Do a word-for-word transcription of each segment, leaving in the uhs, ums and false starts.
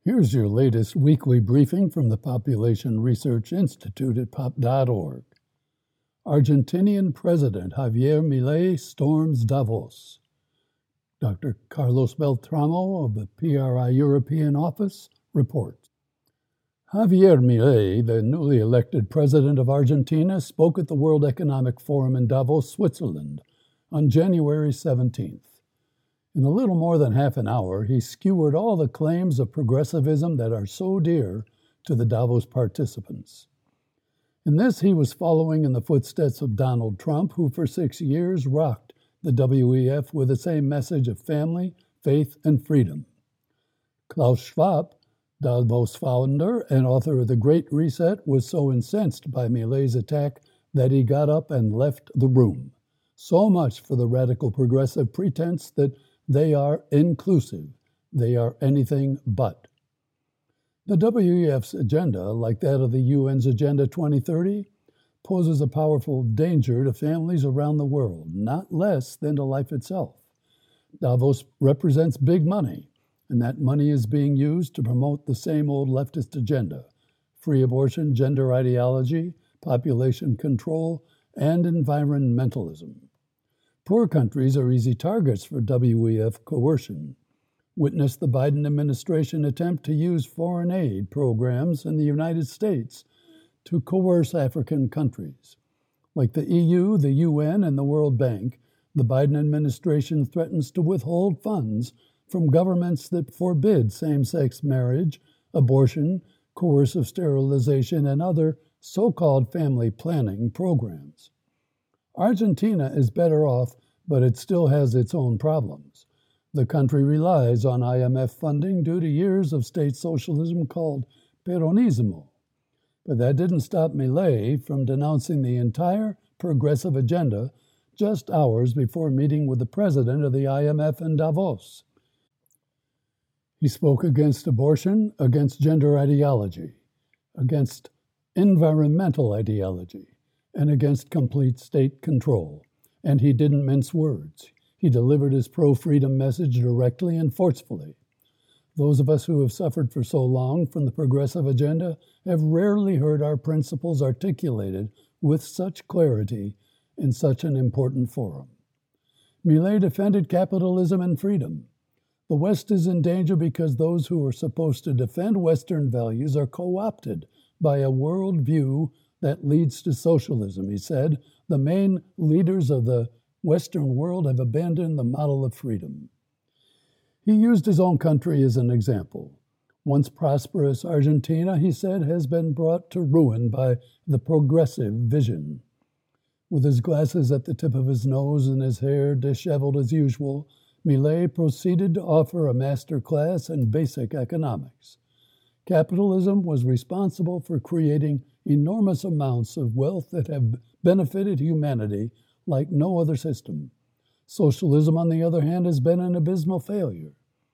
Here's your latest weekly briefing from the Population Research Institute at pop dot org. Argentinian President Javier Milei storms Davos. Doctor Carlos Beltramo of the P R I European Office reports. Javier Milei, the newly elected president of Argentina, spoke at the World Economic Forum in Davos, Switzerland, on January seventeenth. In a little more than half an hour, he skewered all the claims of progressivism that are so dear to the Davos participants. In this, he was following in the footsteps of Donald Trump, who for six years rocked the W E F with the same message of family, faith, and freedom. Klaus Schwab, Davos founder and author of The Great Reset, was so incensed by Milei's attack that he got up and left the room. So much for the radical progressive pretense that they are inclusive. They are anything but. The W E F's agenda, like that of the U N's Agenda twenty thirty, poses a powerful danger to families around the world, not less than to life itself. Davos represents big money, and that money is being used to promote the same old leftist agenda: free abortion, gender ideology, population control, and environmentalism. Poor countries are easy targets for W E F coercion. Witness the Biden administration attempt to use foreign aid programs in the United States to coerce African countries. Like the E U, the U N, and the World Bank, the Biden administration threatens to withhold funds from governments that forbid same-sex marriage, abortion, coercive sterilization, and other so-called family planning programs. Argentina is better off, but it still has its own problems. The country relies on I M F funding due to years of state socialism called Peronismo. But that didn't stop Milei from denouncing the entire progressive agenda just hours before meeting with the president of the I M F in Davos. He spoke against abortion, against gender ideology, against environmental ideology, and against complete state control. And he didn't mince words. He delivered his pro-freedom message directly and forcefully. Those of us who have suffered for so long from the progressive agenda have rarely heard our principles articulated with such clarity in such an important forum. Milei defended capitalism and freedom. The West is in danger because those who are supposed to defend Western values are co-opted by a worldview that leads to socialism, he said. The main leaders of the Western world have abandoned the model of freedom. He used his own country as an example. Once prosperous Argentina, he said, has been brought to ruin by the progressive vision. With his glasses at the tip of his nose and his hair disheveled as usual, Milei proceeded to offer a master class in basic economics. Capitalism was responsible for creating enormous amounts of wealth that have benefited humanity like no other system. Socialism, on the other hand, has been an abysmal failure.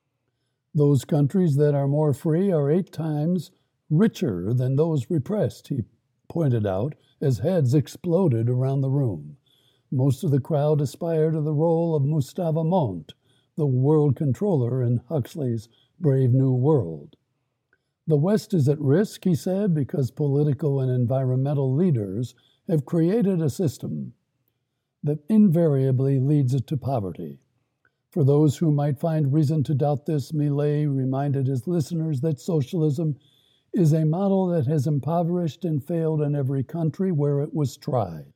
Those countries that are more free are eight times richer than those repressed, he pointed out, as heads exploded around the room. Most of the crowd aspire to the role of Mustafa Montt, the world controller in Huxley's Brave New World. The West is at risk, he said, because political and environmental leaders have created a system that invariably leads to poverty. For those who might find reason to doubt this, Milei reminded his listeners that socialism is a model that has impoverished and failed in every country where it was tried.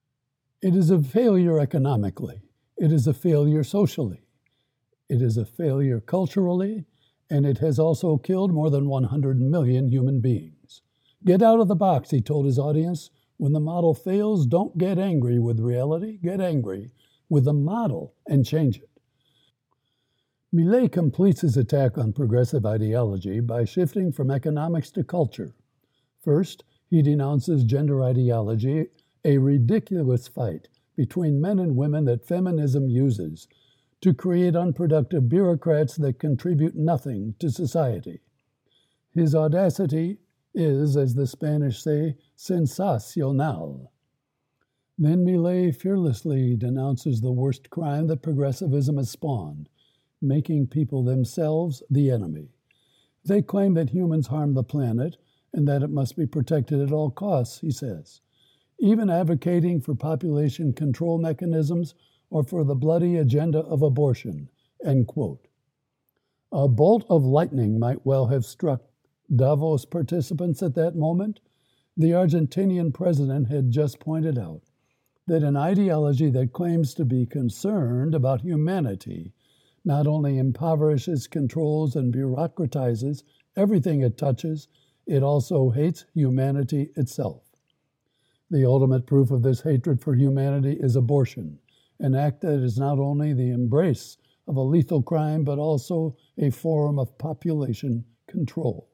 It is a failure economically. It is a failure socially. It is a failure culturally, and it has also killed more than one hundred million human beings. Get out of the box, he told his audience. When the model fails, don't get angry with reality. Get angry with the model and change it. Milei completes his attack on progressive ideology by shifting from economics to culture. First, he denounces gender ideology, a ridiculous fight between men and women that feminism uses to create unproductive bureaucrats that contribute nothing to society. His audacity is, as the Spanish say, sensacional. Then Milei fearlessly denounces the worst crime that progressivism has spawned, making people themselves the enemy. They claim that humans harm the planet and that it must be protected at all costs, he says, even advocating for population control mechanisms or for the bloody agenda of abortion, end quote. A bolt of lightning might well have struck Davos participants at that moment. The Argentinian president had just pointed out that an ideology that claims to be concerned about humanity not only impoverishes, controls, and bureaucratizes everything it touches, it also hates humanity itself. The ultimate proof of this hatred for humanity is abortion, an act that is not only the embrace of a lethal crime, but also a form of population control.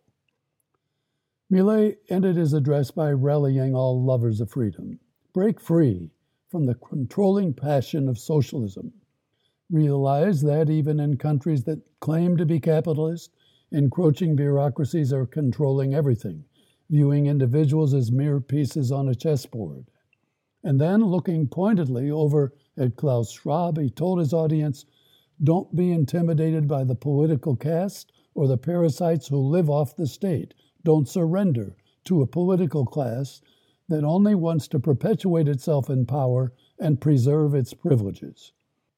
Milei ended his address by rallying all lovers of freedom. Break free from the controlling passion of socialism. Realize that even in countries that claim to be capitalist, encroaching bureaucracies are controlling everything, viewing individuals as mere pieces on a chessboard. And then, looking pointedly over at Klaus Schwab, he told his audience, "Don't be intimidated by the political caste or the parasites who live off the state. Don't surrender to a political class that only wants to perpetuate itself in power and preserve its privileges."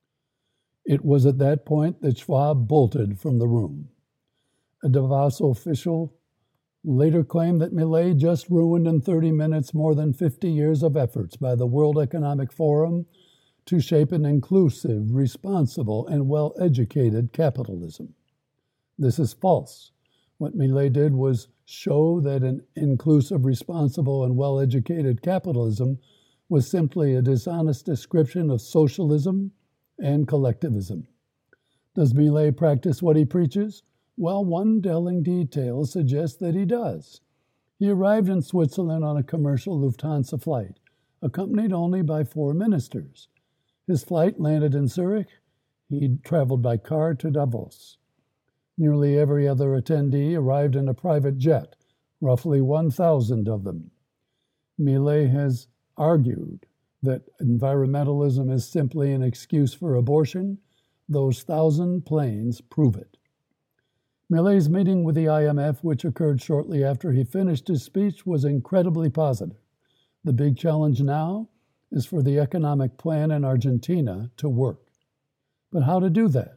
It was at that point that Schwab bolted from the room. A Davos official later claimed that Milei just ruined in thirty minutes more than fifty years of efforts by the World Economic Forum to shape an inclusive, responsible, and well-educated capitalism. This is false. What Milei did was show that an inclusive, responsible, and well-educated capitalism was simply a dishonest description of socialism and collectivism. Does Milei practice what he preaches? Well, one telling detail suggests that he does. He arrived in Switzerland on a commercial Lufthansa flight, accompanied only by four ministers. His flight landed in Zurich. He traveled by car to Davos. Nearly every other attendee arrived in a private jet, roughly one thousand of them. Milei has argued that environmentalism is simply an excuse for abortion. Those thousand planes prove it. Milei's meeting with the I M F, which occurred shortly after he finished his speech, was incredibly positive. The big challenge now is for the economic plan in Argentina to work. But how to do that?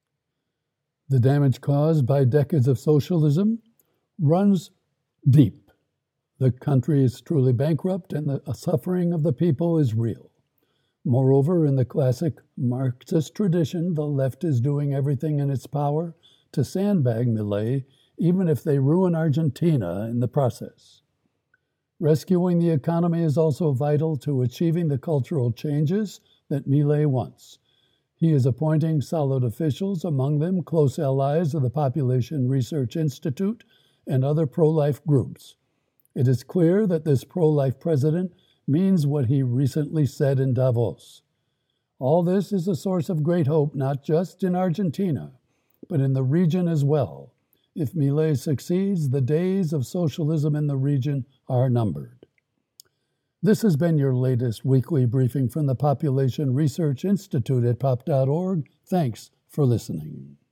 The damage caused by decades of socialism runs deep. The country is truly bankrupt, and the suffering of the people is real. Moreover, in the classic Marxist tradition, the left is doing everything in its power to sandbag Milei, even if they ruin Argentina in the process. Rescuing the economy is also vital to achieving the cultural changes that Milei wants. He is appointing solid officials, among them close allies of the Population Research Institute and other pro-life groups. It is clear that this pro-life president means what he recently said in Davos. All this is a source of great hope, not just in Argentina, but in the region as well. If Milei succeeds, the days of socialism in the region are numbered. This has been your latest weekly briefing from the Population Research Institute at pop dot org. Thanks for listening.